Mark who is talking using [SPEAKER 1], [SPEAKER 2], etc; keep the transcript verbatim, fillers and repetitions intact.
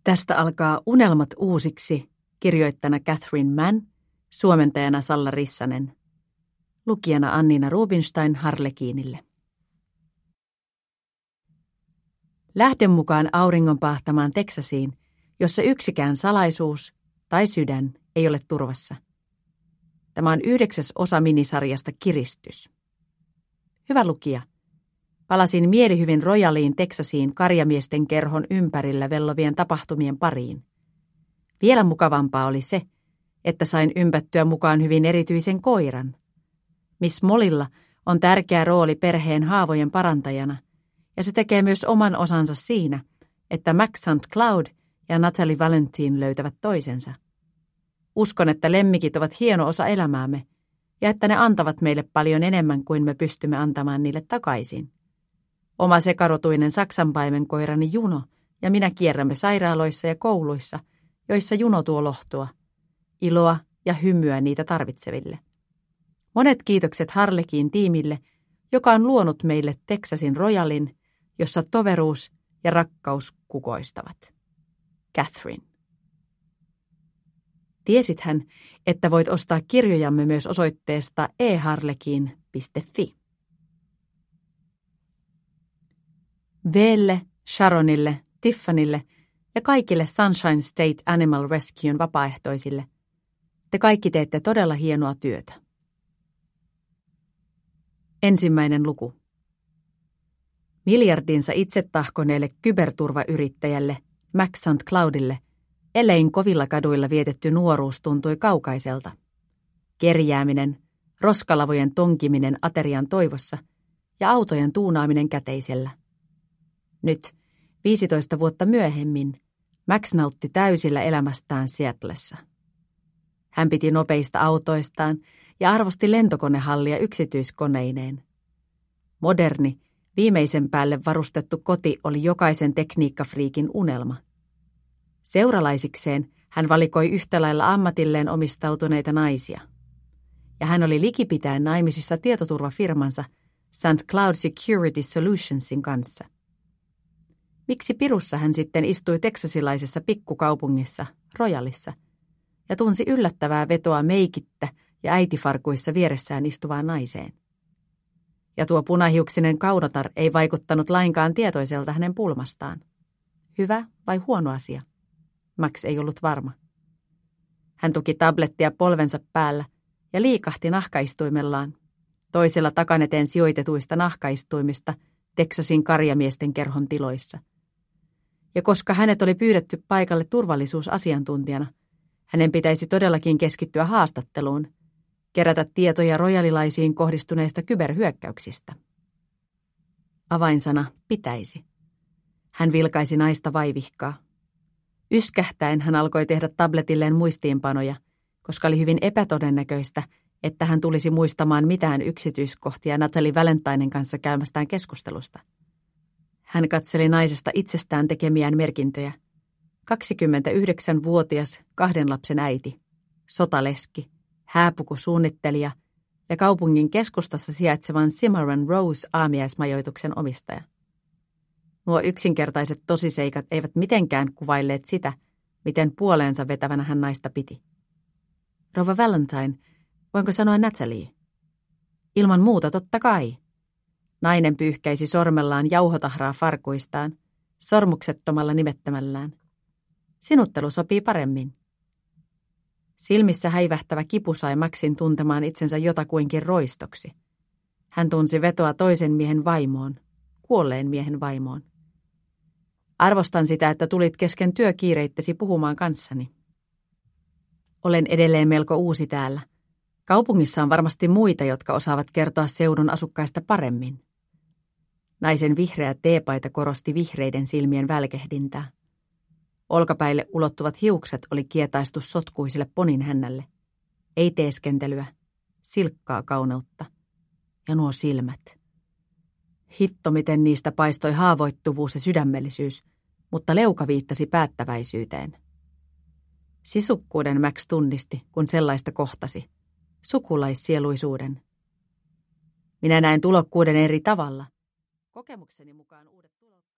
[SPEAKER 1] Tästä alkaa Unelmat uusiksi, kirjoittajana Catherine Mann, suomentajana Salla Rissanen, lukijana Annina Rubinstein Harlekiinille. Lähden mukaan auringon paahtamaan Teksasiin, jossa yksikään salaisuus tai sydän ei ole turvassa. Tämä on yhdeksäs osa minisarjasta Kiristys. Hyvä lukija. Palasin mielihyvin Royaliin Teksasiin karjamiesten kerhon ympärillä vellovien tapahtumien pariin. Vielä mukavampaa oli se, että sain ympättyä mukaan hyvin erityisen koiran. Miss Mollilla on tärkeä rooli perheen haavojen parantajana, ja se tekee myös oman osansa siinä, että Max Saint Cloud ja Natalie Valentine löytävät toisensa. Uskon, että lemmikit ovat hieno osa elämäämme, ja että ne antavat meille paljon enemmän kuin me pystymme antamaan niille takaisin. Oma sekarotuinen saksanpaimenkoirani Juno ja minä kierrämme sairaaloissa ja kouluissa, joissa Juno tuo lohtua, iloa ja hymyä niitä tarvitseville. Monet kiitokset Harlekiin tiimille, joka on luonut meille Teksasin Royalin, jossa toveruus ja rakkaus kukoistavat. Catherine. Tiesithän, että voit ostaa kirjojamme myös osoitteesta e harlekiin piste fi. Veelle, Sharonille, Tiffanylle ja kaikille Sunshine State Animal Rescuen vapaaehtoisille. Te kaikki teette todella hienoa työtä. Ensimmäinen luku. Miljardinsa itse tahkoneelle kyberturvayrittäjälle Max Saint Cloudille L A:n kovilla kaduilla vietetty nuoruus tuntui kaukaiselta. Kerjääminen, roskalavojen tonkiminen aterian toivossa ja autojen tuunaaminen käteisellä. Nyt, viisitoista vuotta myöhemmin, Max nautti täysillä elämästään Seattlessa. Hän piti nopeista autoistaan ja arvosti lentokonehallia yksityiskoneineen. Moderni, viimeisen päälle varustettu koti oli jokaisen tekniikkafriikin unelma. Seuralaisikseen hän valikoi yhtä lailla ammatilleen omistautuneita naisia. Ja hän oli likipitäen naimisissa tietoturvafirmansa Saint Cloud Security Solutionsin kanssa. Miksi pirussa hän sitten istui teksasilaisessa pikkukaupungissa, Royalissa, ja tunsi yllättävää vetoa meikittä ja äitifarkuissa vieressään istuvaan naiseen. Ja tuo punahiuksinen kaunotar ei vaikuttanut lainkaan tietoiselta hänen pulmastaan. Hyvä vai huono asia? Max ei ollut varma. Hän tuki tablettia polvensa päällä ja liikahti nahkaistuimellaan, toisella takaneteen sijoitetuista nahkaistuimista Teksasin karjamiesten kerhon tiloissa. Ja koska hänet oli pyydetty paikalle turvallisuusasiantuntijana, hänen pitäisi todellakin keskittyä haastatteluun, kerätä tietoja royalilaisiin kohdistuneista kyberhyökkäyksistä. Avainsana pitäisi. Hän vilkaisi naista vaivihkaa. Yskähtäen hän alkoi tehdä tabletilleen muistiinpanoja, koska oli hyvin epätodennäköistä, että hän tulisi muistamaan mitään yksityiskohtia Natalie Valentinen kanssa käymästään keskustelusta. Hän katseli naisesta itsestään tekemiään merkintöjä. kaksikymmentäyhdeksänvuotias kahden lapsen äiti, sotaleski, hääpukusuunnittelija ja kaupungin keskustassa sijaitsevan Cimarron Rose aamiaismajoituksen omistaja. Nuo yksinkertaiset tosiseikat eivät mitenkään kuvailleet sitä, miten puoleensa vetävänä hän naista piti. Rouva Valentine, voinko sanoa Natalie? Ilman muuta totta kai. Nainen pyyhkäisi sormellaan jauhotahraa farkuistaan, sormuksettomalla nimettämällään. Sinuttelu sopii paremmin. Silmissä häivähtävä kipu sai Maxin tuntemaan itsensä jotakuinkin roistoksi. Hän tunsi vetoa toisen miehen vaimoon, kuolleen miehen vaimoon. Arvostan sitä, että tulit kesken työkiireittesi puhumaan kanssani. Olen edelleen melko uusi täällä. Kaupungissa on varmasti muita, jotka osaavat kertoa seudun asukkaista paremmin. Naisen vihreä teepaita korosti vihreiden silmien välkehdintää. Olkapäille ulottuvat hiukset oli kietaistu sotkuiselle ponin hännälle. Ei teeskentelyä, silkkaa kauneutta. Ja nuo silmät. Hitto, miten niistä paistoi haavoittuvuus ja sydämellisyys, mutta leuka viittasi päättäväisyyteen. Sisukkuuden Max tunnisti, kun sellaista kohtasi. Sukulaiссieluisuuden. Minä näen tulokkuuden eri tavalla. Kokemukseni mukaan uudet tulokkuudet...